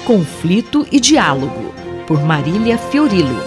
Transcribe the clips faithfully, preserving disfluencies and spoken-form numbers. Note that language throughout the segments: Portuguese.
Conflito e Diálogo, por Marília Fiorilo.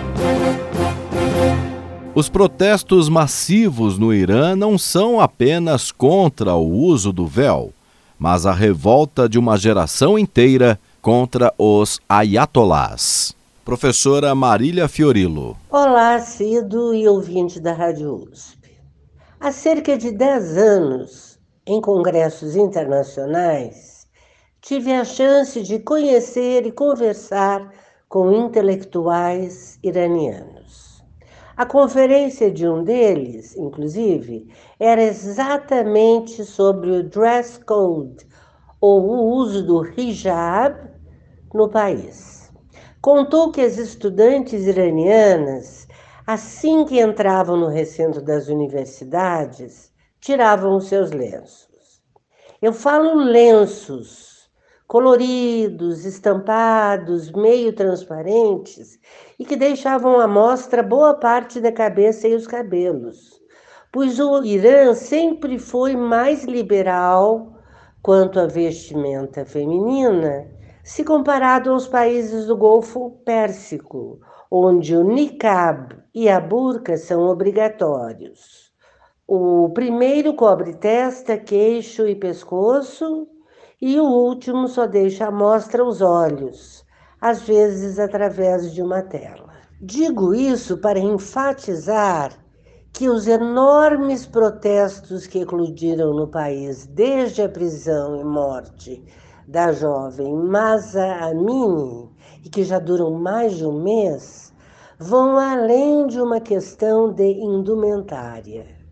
Os protestos massivos no Irã não são apenas contra o uso do véu, mas a revolta de uma geração inteira contra os ayatolás. Professora Marília Fiorilo. Olá, Cido e ouvinte da Rádio U S P. Há cerca de dez anos, em congressos internacionais, tive a chance de conhecer e conversar com intelectuais iranianos. A conferência de um deles, inclusive, era exatamente sobre o dress code, ou o uso do hijab no país. Contou que as estudantes iranianas, assim que entravam no recinto das universidades, tiravam os seus lenços. Eu falo lenços, coloridos, estampados, meio transparentes, e que deixavam à mostra boa parte da cabeça e os cabelos, pois o Irã sempre foi mais liberal quanto à vestimenta feminina, se comparado aos países do Golfo Pérsico, onde o niqab e a burca são obrigatórios. O primeiro cobre testa, queixo e pescoço, e o último só deixa à mostra os olhos, às vezes através de uma tela. Digo isso para enfatizar que os enormes protestos que eclodiram no país desde a prisão e morte da jovem Mahsa Amini, e que já duram mais de um mês, vão além de uma questão de indumentária.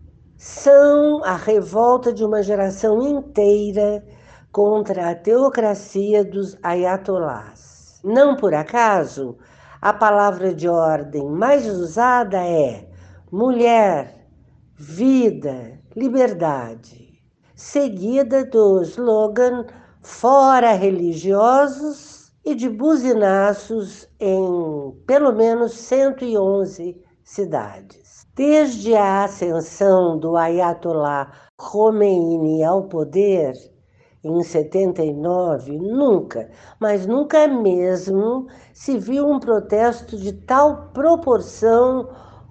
São a revolta de uma geração inteira contra a teocracia dos ayatolás. Não por acaso, a palavra de ordem mais usada é mulher, vida, liberdade, seguida do slogan fora religiosos e de buzinaços em pelo menos cento e onze cidades. Desde a ascensão do Ayatollah Khomeini ao poder, em setenta e nove, nunca, mas nunca mesmo se viu um protesto de tal proporção,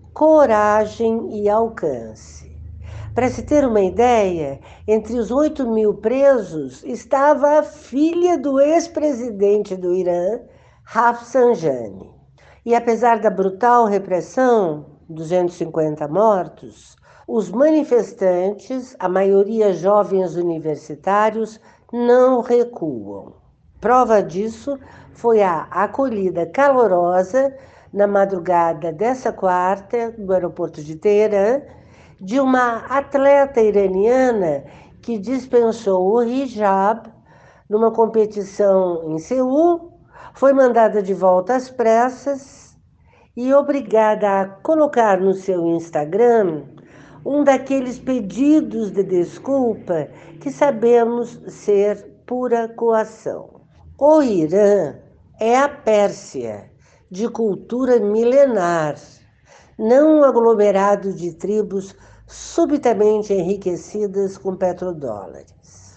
coragem e alcance. Para se ter uma ideia, entre os oito mil presos estava a filha do ex-presidente do Irã, Rafsanjani. E apesar da brutal repressão, duzentos e cinquenta mortos, os manifestantes, a maioria jovens universitários, não recuam. Prova disso foi a acolhida calorosa, na madrugada dessa quarta, no aeroporto de Teherã, de uma atleta iraniana que dispensou o hijab numa competição em Seul, foi mandada de volta às pressas e obrigada a colocar no seu Instagram um daqueles pedidos de desculpa que sabemos ser pura coação. O Irã é a Pérsia de cultura milenar, não um aglomerado de tribos subitamente enriquecidas com petrodólares.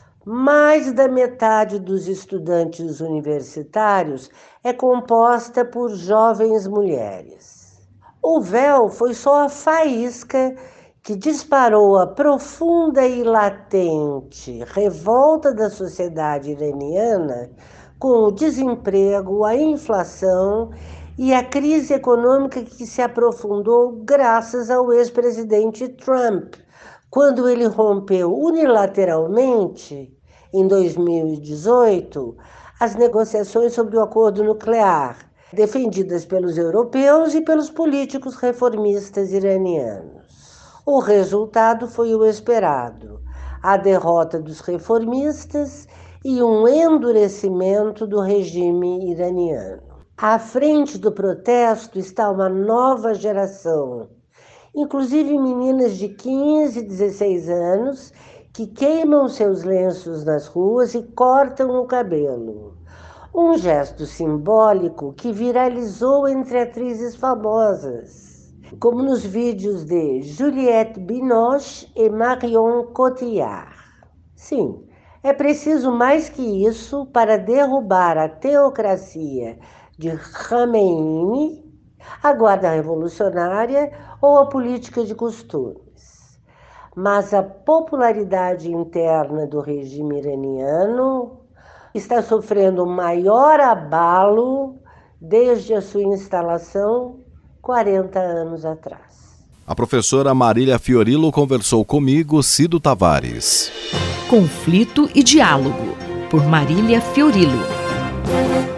Mais da metade dos estudantes universitários é composta por jovens mulheres. O véu foi só a faísca que disparou a profunda e latente revolta da sociedade iraniana com o desemprego, a inflação e a crise econômica que se aprofundou graças ao ex-presidente Trump, quando ele rompeu unilateralmente, em dois mil e dezoito, as negociações sobre o acordo nuclear, defendidas pelos europeus e pelos políticos reformistas iranianos. O resultado foi o esperado: a derrota dos reformistas e um endurecimento do regime iraniano. À frente do protesto está uma nova geração, inclusive meninas de quinze e dezesseis anos, que queimam seus lenços nas ruas e cortam o cabelo. Um gesto simbólico que viralizou entre atrizes famosas, como nos vídeos de Juliette Binoche e Marion Cotillard. Sim, É preciso mais que isso para derrubar a teocracia de Khamenei, a guarda revolucionária ou a política de costumes. Mas a popularidade interna do regime iraniano está sofrendo o maior abalo desde a sua instalação quarenta anos atrás. A professora Marília Fiorillo conversou comigo, Cido Tavares. Conflito e Diálogo, por Marília Fiorillo.